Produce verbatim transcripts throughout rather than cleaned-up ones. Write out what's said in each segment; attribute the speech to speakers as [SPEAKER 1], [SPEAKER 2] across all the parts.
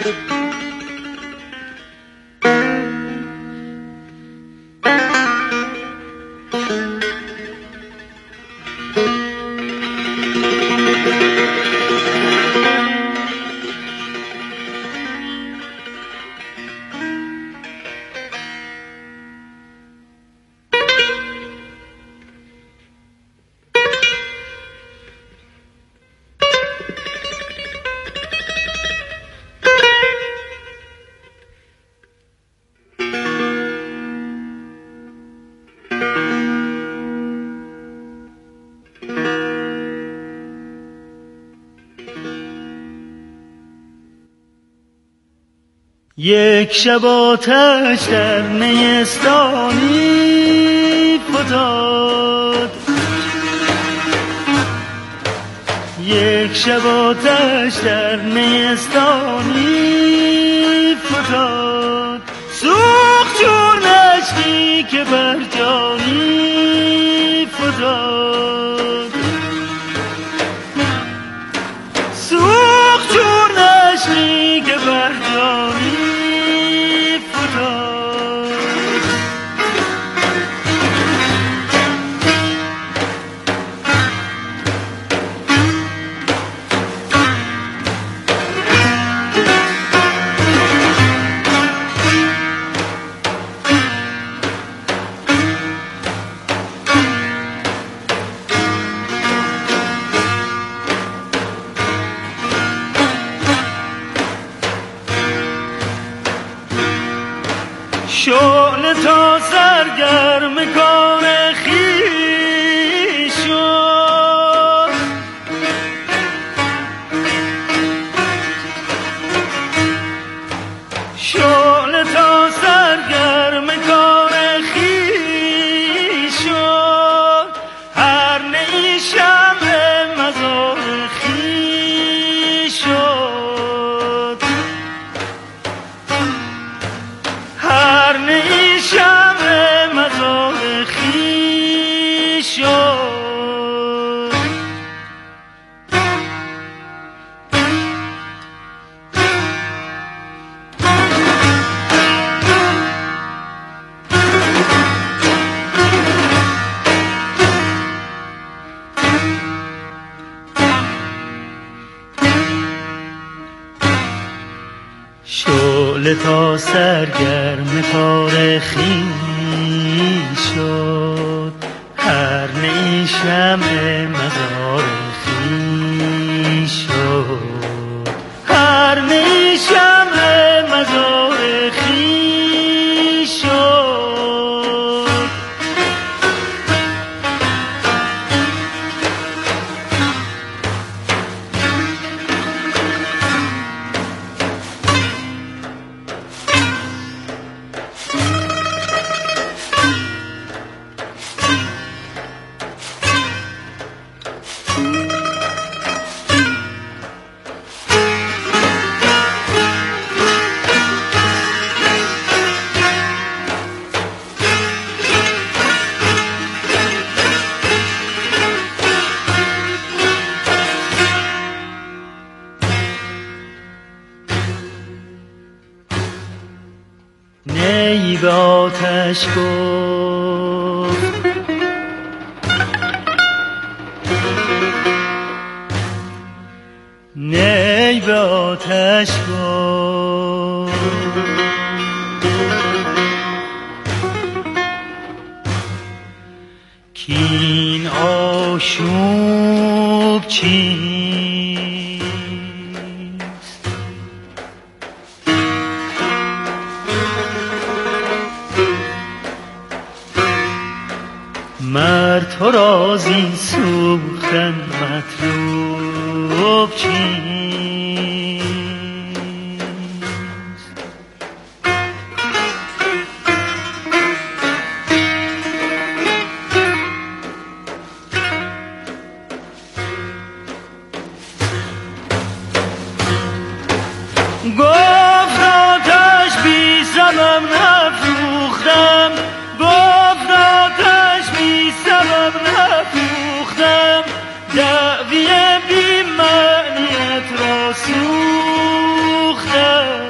[SPEAKER 1] یک شب آتش در نیستانی فتاد، یک شب آتش در نیستانی فتاد، سوخت چون اشکی که بر جانی فتاد، سوخت چون اشکی که بر جانی شعله تا سرگرم کار خویش شد، شعله تا سرگرم کار خویش شد، هر نی شمع مزار خویش شد، هر نی شمع مزار خویش شد. شعله تا سرگرم کار خویش شد، هر نی شمع مزار خویش شد، هر نی شمع مزار خویش شد. نی به آتش گفت نی به آتش گفت کین آشوب چیست، مرد تو را زین سوختن مطلوب چیست. گفت آتش بی سبب نفروختم، گفت آتش بی سبب نفروختم، دعوی بی معنیت را سوختم.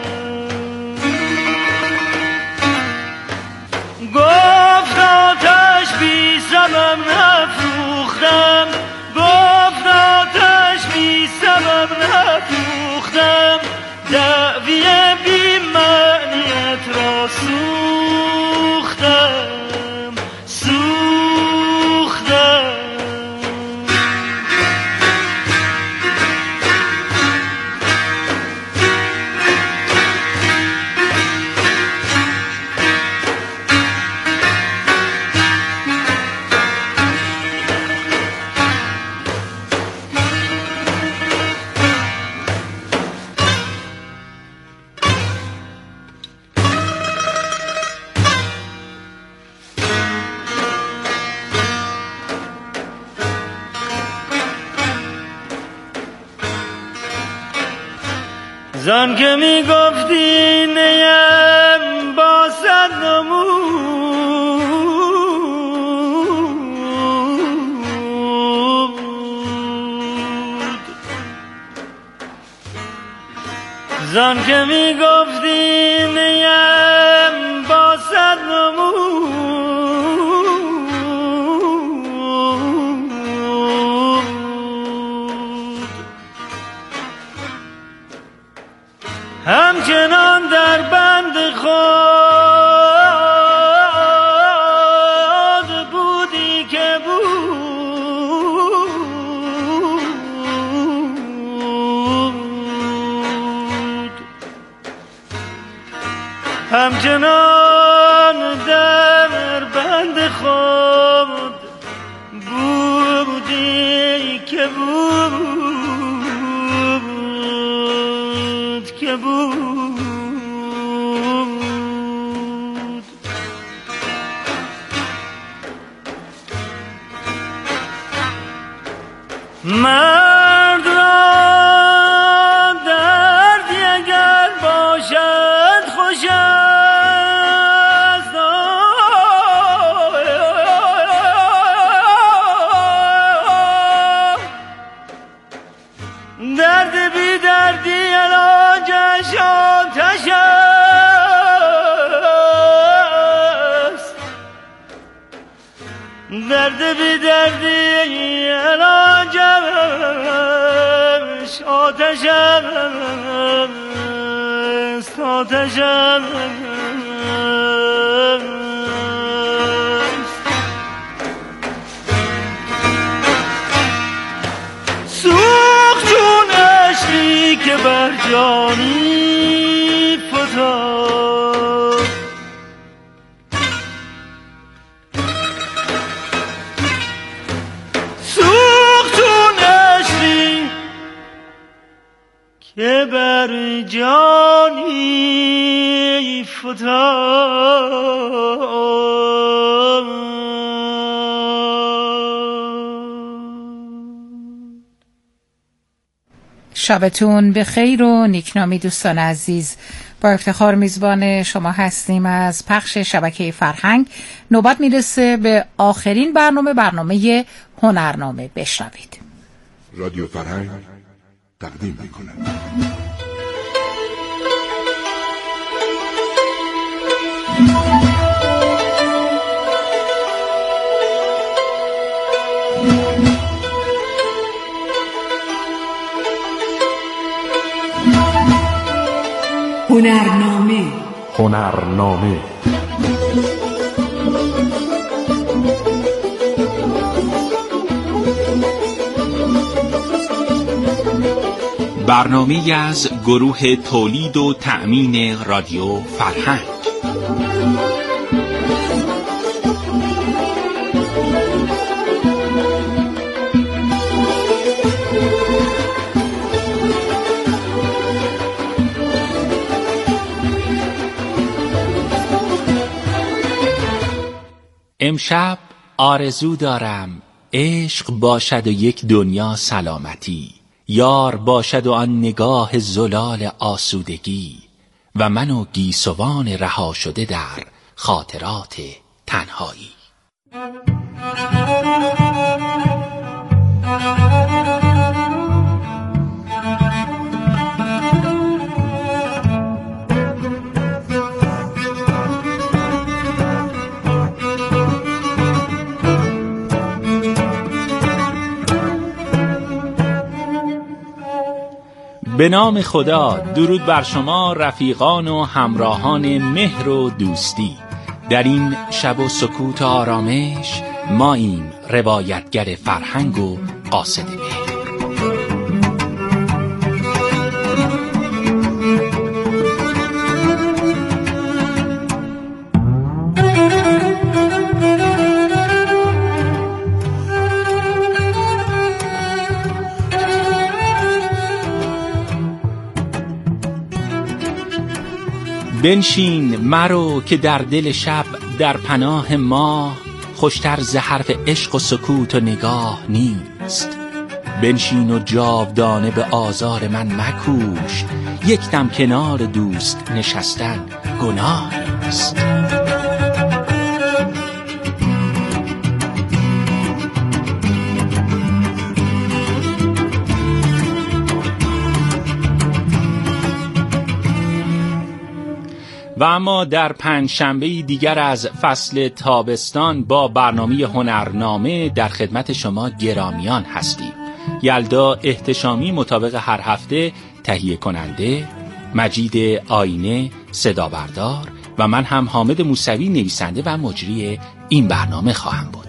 [SPEAKER 1] زان که می گفتی نیم با صد نمود، زان که می گفتی نیم با صد نمود، همچنان در بند خود بودی که بود، همچنان در بند خود بودی که بود که بود. مرد را دردی اگر باشد خوش است، درد بی دردی علاجش آتش است، درد بی دردی علاجش آتش است، آتش است. سوخت چون عشقی که بر جانی فتاد، سوخت چون عشقی که بر جانی فتاد.
[SPEAKER 2] شبتون به خیر و نیکنامی دوستان عزیز. با افتخار میزبان شما هستیم از پخش شبکه فرهنگ. نوبت میرسه به آخرین برنامه، برنامه هنرنامه. بشنوید.
[SPEAKER 3] رادیو فرهنگ تقدیم میکنه
[SPEAKER 4] هنرنامه.
[SPEAKER 5] هنرنامه
[SPEAKER 6] برنامه‌ای از گروه تولید و تأمین رادیو فرهنگ. امشب آرزو دارم عشق باشد و یک دنیا سلامتی، یار باشد و آن نگاه زلال آسودگی، و من و گیسوان رها شده در خاطرات تنهایی. به نام خدا، درود بر شما رفیقان و همراهان مهر و دوستی. در این شب و سکوت و آرامش ماییم روایتگر فرهنگ و قاصد مهر. بنشین مرو که در دل شب در پناه ما، خوشتر ز حرف عشق و سکوت و نگاه نیست. بنشین و جاودانه به آزار من مکوش، یک دم کنار دوست نشستن گناه نیست. و اما در پنج شنبه دیگر از فصل تابستان با برنامه هنرنامه در خدمت شما گرامیان هستیم. یلدا احتشامی مطابق هر هفته تهیه کننده، مجید آینه صدا بردار و من هم حامد موسوی نویسنده و مجری این برنامه خواهم بود.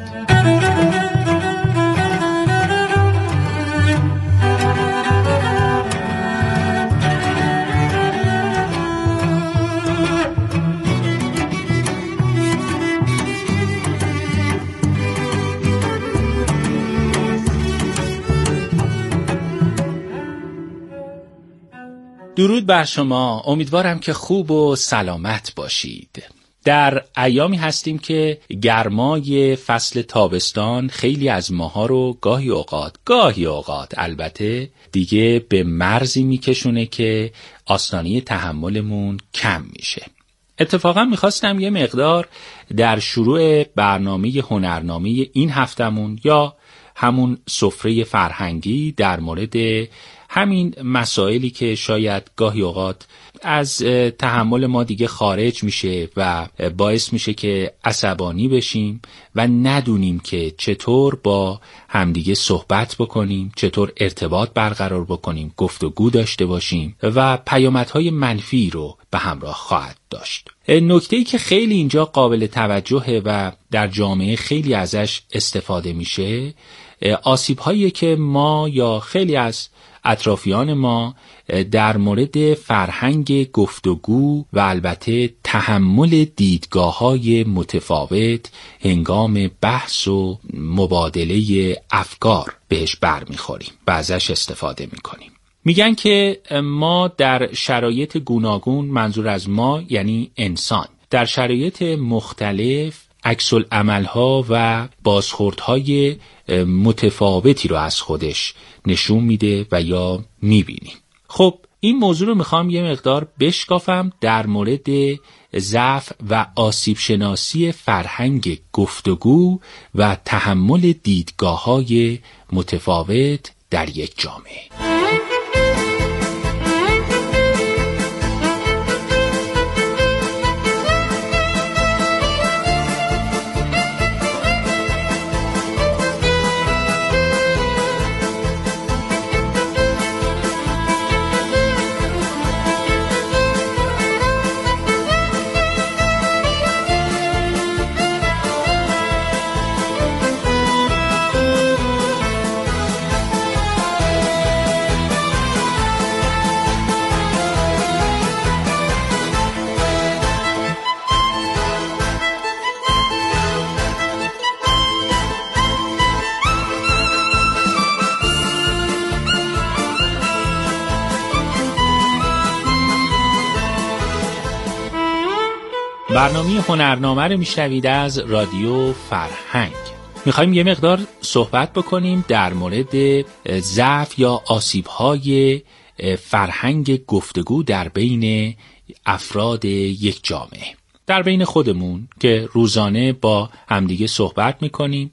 [SPEAKER 6] درود بر شما، امیدوارم که خوب و سلامت باشید. در ایامی هستیم که گرمای فصل تابستان خیلی از ماها رو گاهی اوقات گاهی اوقات البته دیگه به مرزی میکشونه که آستانه تحملمون کم میشه. اتفاقا میخواستم یه مقدار در شروع برنامه هنرنامه این هفتمون یا همون سفره فرهنگی در مورد همین مسائلی که شاید گاهی اوقات از تحمل ما دیگه خارج میشه و باعث میشه که عصبانی بشیم و ندونیم که چطور با همدیگه صحبت بکنیم، چطور ارتباط برقرار بکنیم، گفتگو داشته باشیم و پیامدهای منفی رو به همراه خواهد داشت. نکته‌ای که خیلی اینجا قابل توجهه و در جامعه خیلی ازش استفاده میشه، آسیب‌هایی که ما یا خیلی از اطرافیان ما در مورد فرهنگ گفتگو و البته تحمل دیدگاه‌های متفاوت هنگام بحث و مبادله افکار بهش برمیخوریم و ازش استفاده میکنیم. میگن که ما در شرایط گوناگون، منظور از ما یعنی انسان، در شرایط مختلف عکس العمل‌ها و بازخوردهای متفاوتی رو از خودش نشون میده و یا میبینیم. خب این موضوع رو میخوام یه مقدار بشکافم در مورد ضعف و آسیب شناسی فرهنگ گفتگو و تحمل دیدگاه‌های متفاوت در یک جامعه. برنامه هنرنامه رو میشنوید از رادیو فرهنگ. میخوایم یه مقدار صحبت بکنیم در مورد ضعف یا آسیب‌های فرهنگ گفتگو در بین افراد یک جامعه، در بین خودمون که روزانه با همدیگه صحبت میکنیم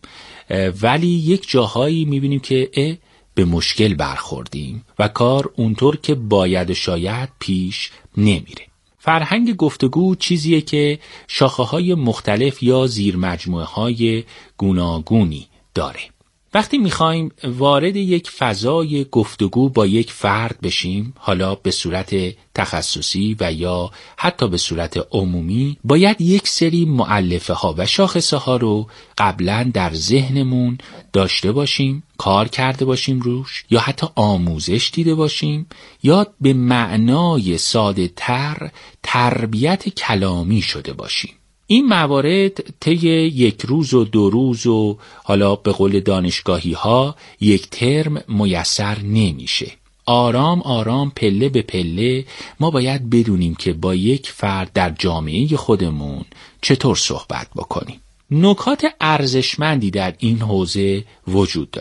[SPEAKER 6] ولی یک جاهایی میبینیم که اه به مشکل برخوردیم و کار اونطور که باید و شاید پیش نمیره. فرهنگ گفتگو چیزیه که شاخه‌های مختلف یا زیر مجموعه‌های گوناگونی داره. وقتی میخوایم وارد یک فضای گفتگو با یک فرد بشیم، حالا به صورت تخصصی و یا حتی به صورت عمومی، باید یک سری مؤلفه ها و شاخصه ها رو قبلا در ذهنمون داشته باشیم، کار کرده باشیم روش، یا حتی آموزش دیده باشیم، یا به معنای ساده تر تربیت کلامی شده باشیم. این موارد طی یک روز و دو روز و حالا به قول دانشگاهی ها یک ترم میسر نمیشه. آرام آرام پله به پله ما باید بدونیم که با یک فرد در جامعه خودمون چطور صحبت بکنیم. نکات ارزشمندی در این حوزه وجود داره.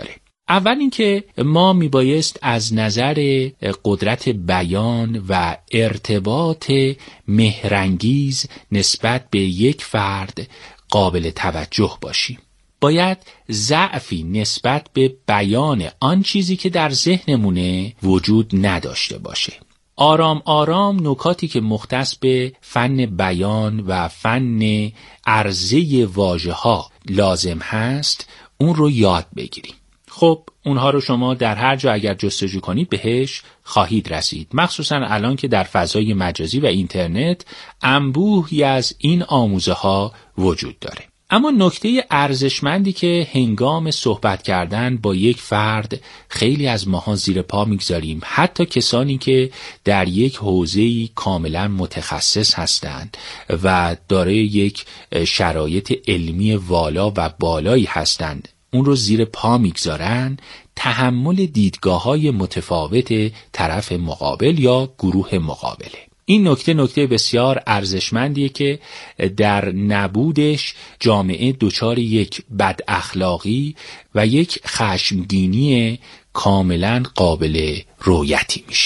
[SPEAKER 6] اول اینکه ما میبایست از نظر قدرت بیان و ارتباط مهرانگیز نسبت به یک فرد قابل توجه باشیم. باید ضعفی نسبت به بیان آن چیزی که در ذهنمونه وجود نداشته باشه. آرام آرام نکاتی که مختص به فن بیان و فن عرضه واژه‌ها لازم هست اون رو یاد بگیریم. خب اونها رو شما در هر جا اگر جستجو کنید بهش خواهید رسید، مخصوصا الان که در فضای مجازی و اینترنت انبوهی از این آموزه ها وجود داره. اما نکته ارزشمندی که هنگام صحبت کردن با یک فرد خیلی از ماها زیر پا میگذاریم، حتی کسانی که در یک حوزه‌ای کاملا متخصص هستند و دارای یک شرایط علمی والا و بالایی هستند، اون رو زیر پا میگذارن، تحمل دیدگاه‌های متفاوت طرف مقابل یا گروه مقابله. این نکته نکته بسیار ارزشمندیه که در نبودش جامعه دچار یک بد اخلاقی و یک خشمگینی کاملا قابل رؤیتی میشه.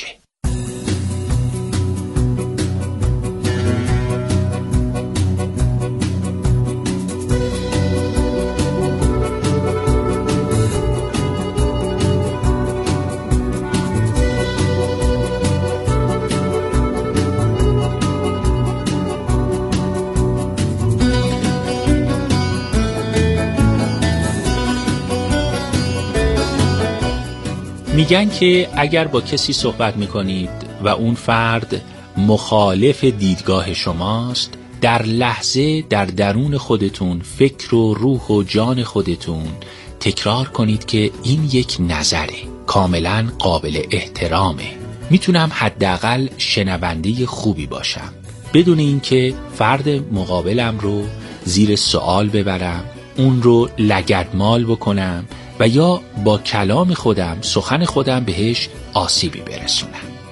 [SPEAKER 6] میگن که اگر با کسی صحبت میکنید و اون فرد مخالف دیدگاه شماست، در لحظه در درون خودتون، فکر و روح و جان خودتون تکرار کنید که این یک نظره کاملا قابل احترامه، میتونم حداقل شنونده خوبی باشم بدون اینکه فرد مقابلم رو زیر سوال ببرم، اون رو لگدمال بکنم و یا با کلام خودم، سخن خودم بهش آسیبی برسونم.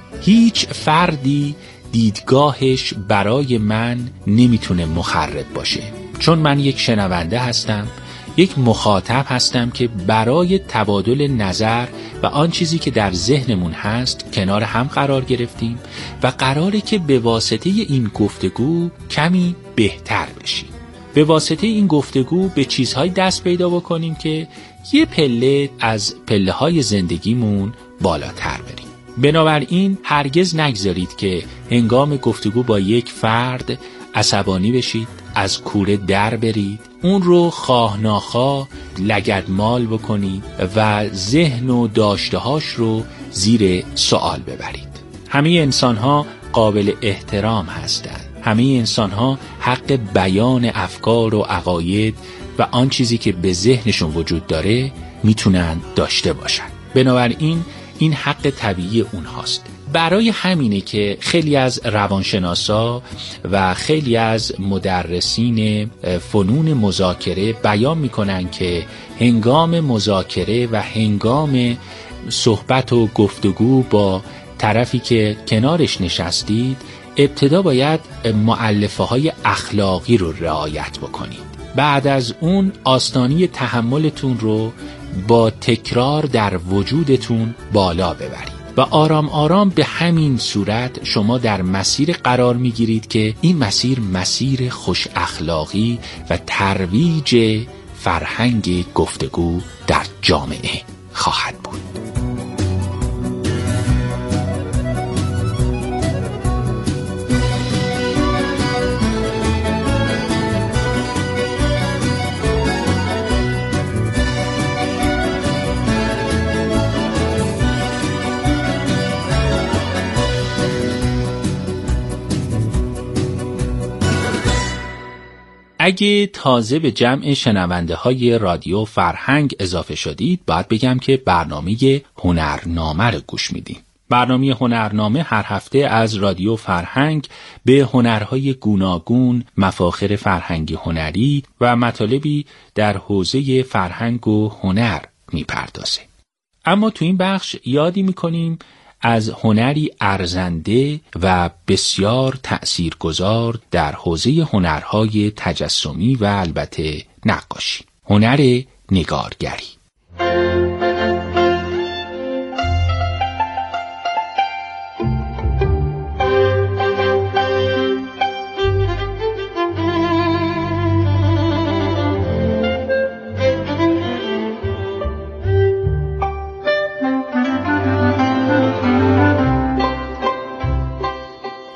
[SPEAKER 6] هیچ فردی دیدگاهش برای من نمیتونه مخرب باشه، چون من یک شنونده هستم، یک مخاطب هستم که برای تبادل نظر و آن چیزی که در ذهنمون هست کنار هم قرار گرفتیم و قراره که به واسطه این گفتگو کمی بهتر بشیم. به واسطه این گفتگو به چیزهای دست پیدا بکنیم که یه پله از پله های زندگیمون بالاتر بریم. بنابراین هرگز نگذارید که هنگام گفتگو با یک فرد عصبانی بشید، از کوره در برید، اون رو خواه ناخواه لگدمال بکنید و ذهن و داشتهاش رو زیر سوال ببرید. همه انسان ها قابل احترام هستند. همه انسان ها حق بیان افکار و عقاید و آن چیزی که به ذهنشون وجود داره میتونن داشته باشن. بنابراین این حق طبیعی اونهاست. برای همینه که خیلی از روانشناسا و خیلی از مدرسین فنون مذاکره بیان میکنن که هنگام مذاکره و هنگام صحبت و گفتگو با طرفی که کنارش نشستید، ابتدا باید مؤلفه های اخلاقی رو رعایت بکنید. بعد از اون آستانی تحملتون رو با تکرار در وجودتون بالا ببرید و آرام آرام به همین صورت شما در مسیر قرار میگیرید که این مسیر مسیر خوش اخلاقی و ترویج فرهنگ گفتگو در جامعه خواهد بود. اگه تازه به جمع شنونده های رادیو فرهنگ اضافه شدید، باید بگم که برنامه هنرنامه رو گوش میدین. برنامه هنرنامه هر هفته از رادیو فرهنگ به هنرهای گوناگون، مفاخر فرهنگی هنری و مطالبی در حوزه فرهنگ و هنر میپردازه. اما تو این بخش یادی میکنیم از هنری ارزنده و بسیار تأثیرگذار در حوزه هنرهای تجسمی و البته نقاشی، هنر نگارگری.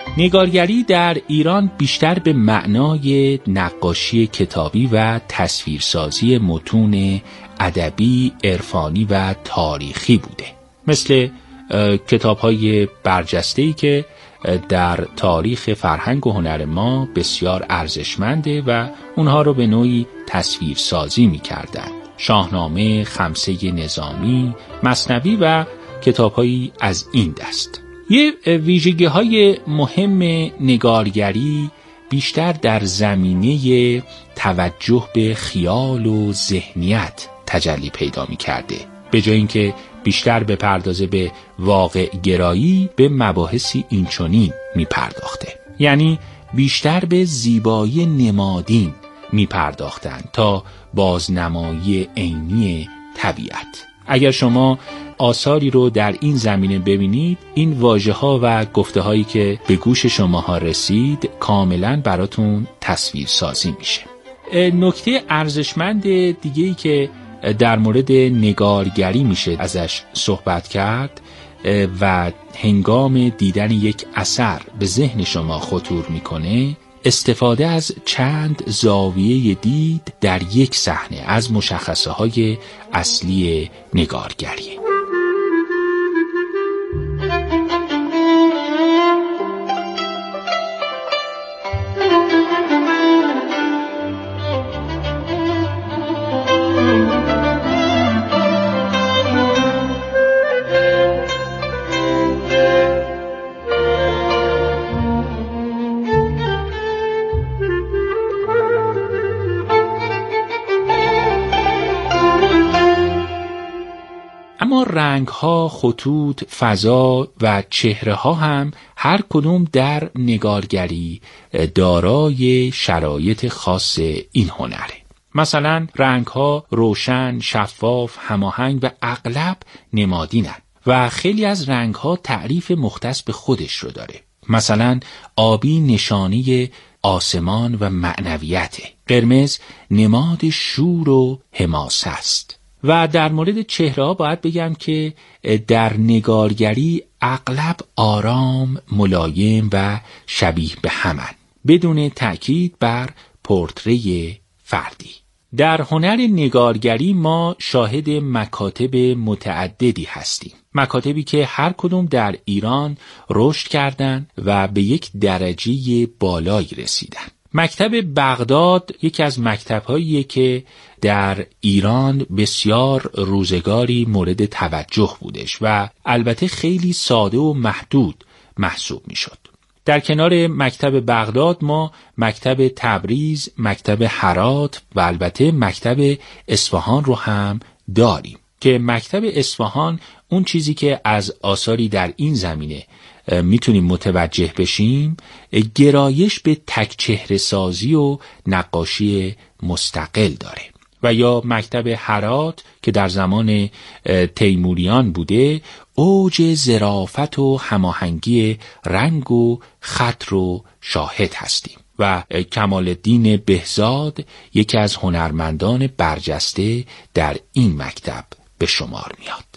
[SPEAKER 6] نگارگری در ایران بیشتر به معنای نقاشی کتابی و تصویرسازی متون ادبی، عرفانی و تاریخی بوده، مثل کتاب‌های برجسته‌ای که در تاریخ فرهنگ و هنر ما بسیار ارزشمنده و اونها رو به نوعی تصویرسازی می‌کردند. شاهنامه، خمسه نظامی، مثنوی و کتاب‌هایی از این دست. یه ویژگی‌های مهم نگارگری بیشتر در زمینه توجه به خیال و ذهنیت تجلی پیدا می‌کرده، به جای اینکه بیشتر به پردازه به واقع گرایی به مباحثی اینچنین می‌پرداخته. یعنی بیشتر به زیبایی نمادین می‌پرداختند تا بازنمایی عینی طبیعت. اگر شما آثاری رو در این زمینه ببینید، این واژه‌ها و گفته‌هایی که به گوش شماها رسید کاملاً براتون تصویر سازی میشه. نکته ارزشمند دیگه‌ای که در مورد نگارگری میشه ازش صحبت کرد و هنگام دیدن یک اثر به ذهن شما خطور میکنه، استفاده از چند زاویه دید در یک صحنه از مشخصه های اصلی نگارگری. اما رنگ‌ها، خطوط، فضا و چهره‌ها هم هر کدوم در نگارگری دارای شرایط خاص این هنره. مثلا رنگ‌ها روشن، شفاف، هماهنگ و اغلب نمادینن و خیلی از رنگ‌ها تعریف مختص به خودش رو داره. مثلا آبی نشانی آسمان و معنویته، قرمز نماد شور و حماسه است. و در مورد چهره‌ها باید بگم که در نگارگری اغلب آرام، ملایم و شبیه به همن، بدون تأکید بر پورتری فردی. در هنر نگارگری ما شاهد مکاتب متعددی هستیم، مکاتبی که هر کدوم در ایران رشد کردند و به یک درجه بالایی رسیدن. مکتب بغداد یکی از مکتب‌هاییه که در ایران بسیار روزگاری مورد توجه بودش و البته خیلی ساده و محدود محسوب میشد. در کنار مکتب بغداد ما مکتب تبریز، مکتب هرات و البته مکتب اصفهان رو هم داریم که مکتب اصفهان اون چیزی که از آثاری در این زمینه میتونیم متوجه بشیم، گرایش به تک چهره سازی و نقاشی مستقل داره. و یا مکتب هرات که در زمان تیموریان بوده، اوج ظرافت و هماهنگی رنگ و خط رو شاهد هستیم. و کمال الدین بهزاد یکی از هنرمندان برجسته در این مکتب به شمار میاد.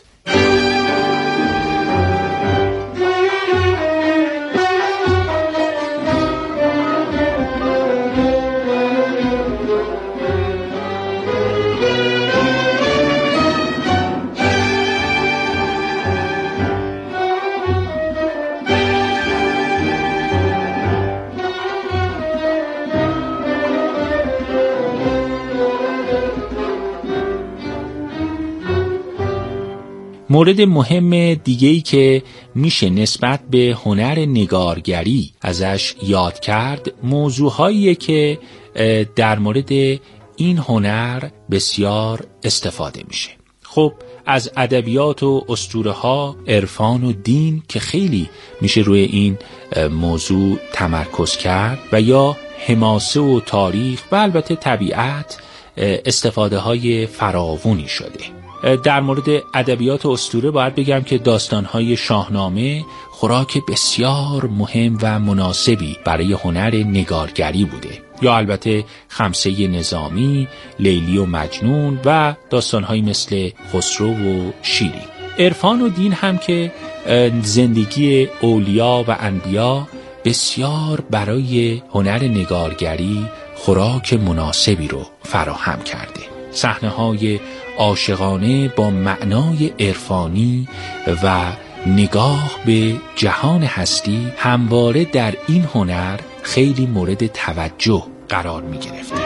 [SPEAKER 6] مورد مهم دیگه‌ای که میشه نسبت به هنر نگارگری ازش یاد کرد، موضوعهاییه که در مورد این هنر بسیار استفاده میشه. خب از ادبیات و اسطوره‌ها، عرفان و دین که خیلی میشه روی این موضوع تمرکز کرد، و یا حماسه و تاریخ و البته طبیعت استفاده های فراوانی شده. در مورد ادبیات و اسطوره باید بگم که داستان‌های شاهنامه خوراک بسیار مهم و مناسبی برای هنر نگارگری بوده، یا البته خمسه نظامی، لیلی و مجنون و داستان‌هایی مثل خسرو و شیرین. عرفان و دین هم که زندگی اولیا و انبیا بسیار برای هنر نگارگری خوراک مناسبی رو فراهم کرده. صحنه‌های عاشقانه با معنای عرفانی و نگاه به جهان هستی همواره در این هنر خیلی مورد توجه قرار می گرفته.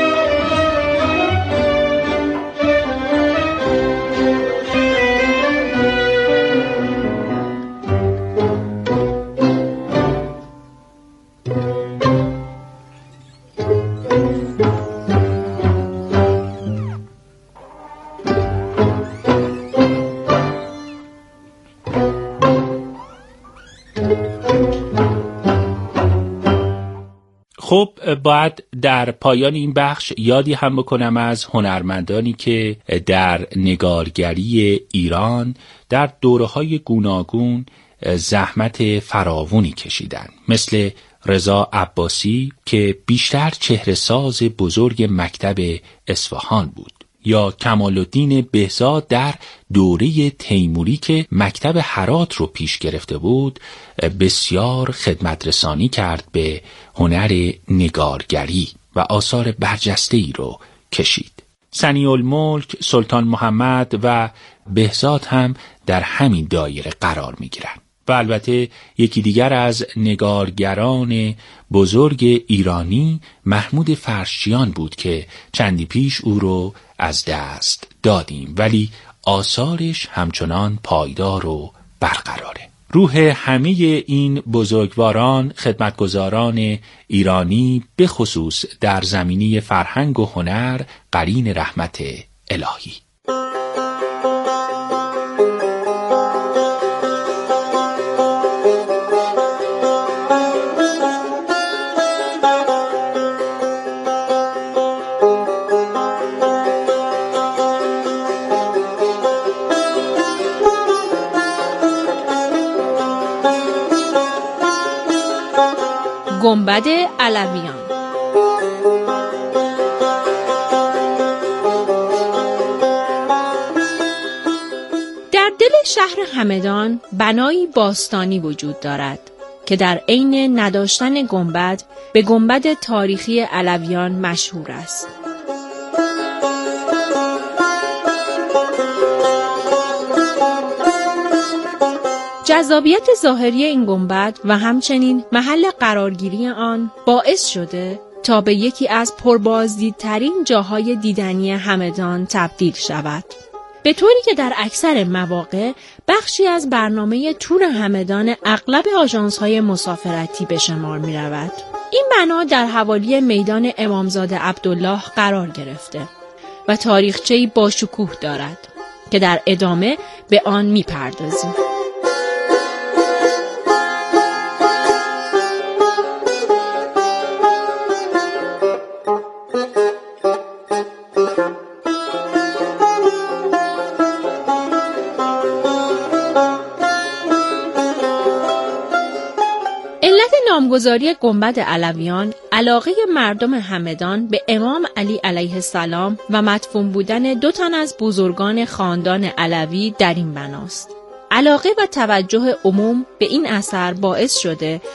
[SPEAKER 6] خب باید در پایان این بخش یادی هم بکنم از هنرمندانی که در نگارگری ایران در دوره‌های گوناگون زحمت فراوانی کشیدن، مثل رضا عباسی که بیشتر چهره‌ساز بزرگ مکتب اصفهان بود، یا کمال الدین بهزاد در دوره تیموری که مکتب هرات رو پیش گرفته بود، بسیار خدمت رسانی کرد به هنر نگارگری و آثار برجسته‌ای رو کشید. سنی‌الملک، سلطان محمد و بهزاد هم در همین دایره قرار می گیرن. و البته یکی دیگر از نگارگران بزرگ ایرانی محمود فرشچیان بود که چندی پیش او رو از دست دادیم، ولی آثارش همچنان پایدار و برقراره. روح همه این بزرگواران، خدمتگزاران ایرانی به خصوص در زمینه فرهنگ و هنر قرین رحمت الهی.
[SPEAKER 4] گنبد علویان. در دل شهر همدان بنایی باستانی وجود دارد که در عین نداشتن گنبد به گنبد تاریخی علویان مشهور است. جذابیت ظاهری این گنبد و همچنین محل قرارگیری آن باعث شده تا به یکی از پربازدیدترین جاهای دیدنی همدان تبدیل شود، به طوری که در اکثر مواقع بخشی از برنامه تور همدان اغلب آژانس‌های مسافرتی به شمار می رود. این بنا در حوالی میدان امامزاده عبدالله قرار گرفته و تاریخچه‌ای با شکوه دارد که در ادامه به آن می پردازیم. نامگذاری گنبد علویان علاقه مردم همدان به امام علی علیه السلام و مدفون بودن دو تن از بزرگان خاندان علوی در این بناست. علاقه و توجه عموم به این اثر باعث شده